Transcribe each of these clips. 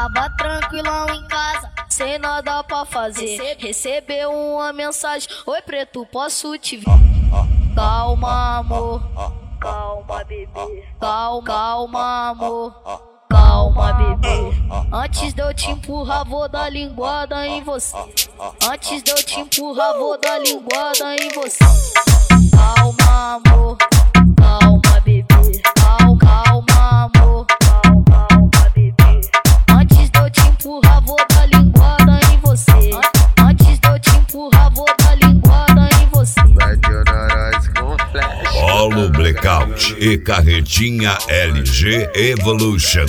Tava tranquilão em casa, sem nada pra fazer. Recebeu uma mensagem: oi preto, posso te ver? Calma amor, calma bebê. Calma amor, calma bebê. Antes de eu te empurrar vou dar linguada em você. Antes de eu te empurrar vou dar linguada em você. Calma amor, calma bebê. Calma amor, calma bebê. Antes de eu te empurrar vou dar linguada em você. Antes de eu te empurrar vou dar linguada em você. Vai ter nós com flash. Polo Blackout e carretinha LG Evolution.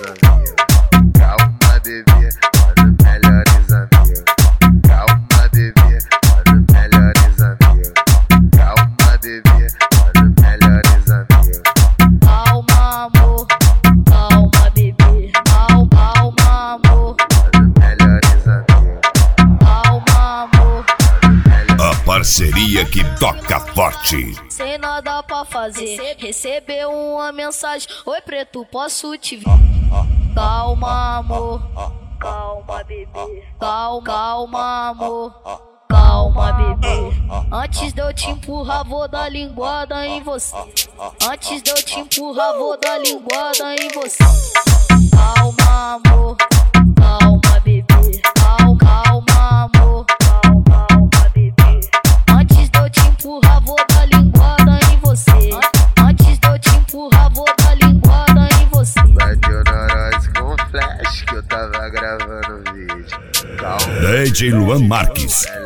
Calma bebê, mano, melhores amigos. Calma bebê, mano, melhores amigos. Calma bebê, mano, melhores amigos. Calma amor, calma bebê. Calma amor, Mano, melhores amigos. calma amor. A parceria que toca forte. Sem nada pra fazer, recebeu uma mensagem: oi preto, posso te ver? Calma amor, calma bebê. Calma amor, calma bebê. Antes de eu te empurrar vou dar linguada em você. Antes de eu te empurrar vou dar linguada em você. Calma amor, calma bebê. Calma amor, calma bebê. Antes de eu te empurrar vou dar linguada em você. Antes de eu te empurrar vou dar linguada em você. Vai ter nós com flash que eu tava gravando vídeo. Calma. DJ Luan Marques.